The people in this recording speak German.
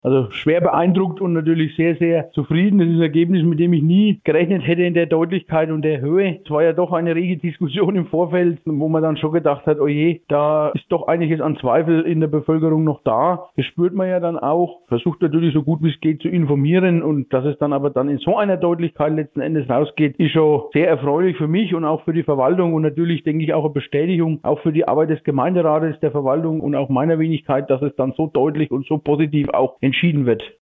Also schwer beeindruckt und natürlich sehr, sehr zufrieden. Das ist ein Ergebnis, mit dem ich nie gerechnet hätte in der Deutlichkeit und der Höhe. Es war ja doch eine rege Diskussion im Vorfeld, wo man dann schon gedacht hat, oh je, da ist doch einiges an Zweifel in der Bevölkerung noch da. Das spürt man ja dann auch. Versucht natürlich so gut wie es geht zu informieren und dass es dann aber dann in so einer Deutlichkeit letzten Endes rausgeht, ist schon sehr erfreulich für mich und auch für die Verwaltung und natürlich denke ich auch eine Bestätigung, auch für die Arbeit des Gemeinderates, der Verwaltung und auch meiner Wenigkeit, dass es dann so deutlich und so positiv auch entschieden wird.